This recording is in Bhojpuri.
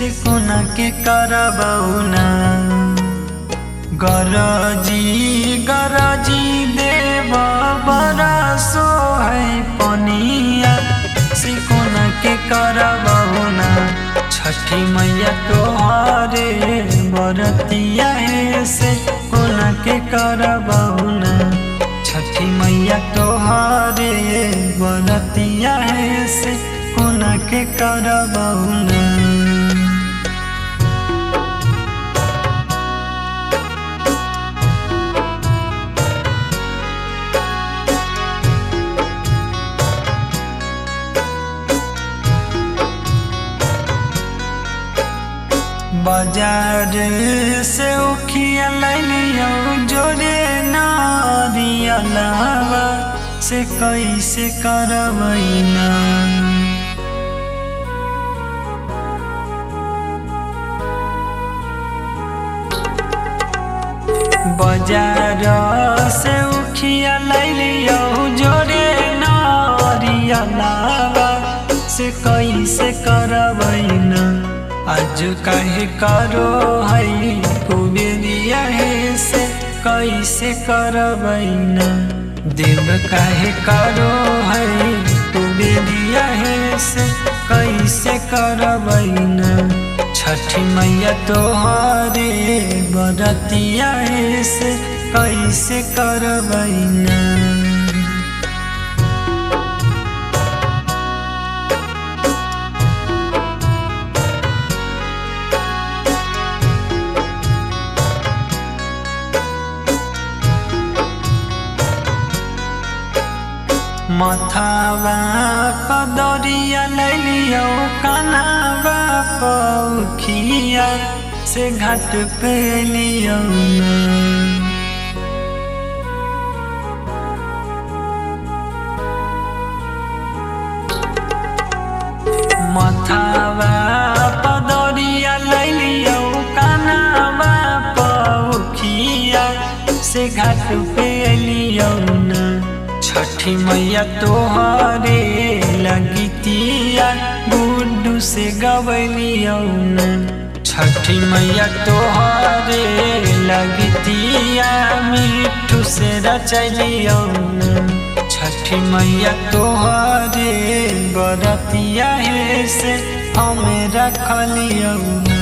से कोना के करबौना। गरजी देव बरसो है पनिया से कोना के करबौना। छठी मैया तोहरे बरतिया है से कोना के करबौना। छठी मैया तोहरे बरतिया है से कोना के करबौना। बाजार से उखिया लैलियो जोरे नारियलवा से कैसे करबैना। बाजार से उखिया लैलियो जोरे नारियलवा से कैसे करबैना। आज काहे करो है कुबेरिया है से कैसे करबैना। देव काहे करो है कुबेरिया है से कैसे करबैना। छठी मैया तोहरे बरतिया है से कैसे करबैना। मथावा पदरिया लैलियो कनावा पौखिया से घाट पे लियो ना। मथावा पदरिया लैलियो कनावा पौखिया से घाट पे लियो ना। छठी मैया तोहरे लगतिया गुड्डू से गवलियो ना। छठी मैया तोहरे लगतिया मिठू से रचलियो ना। छठी मैया तोहरे बरतिया है से हमें रखलियो ना।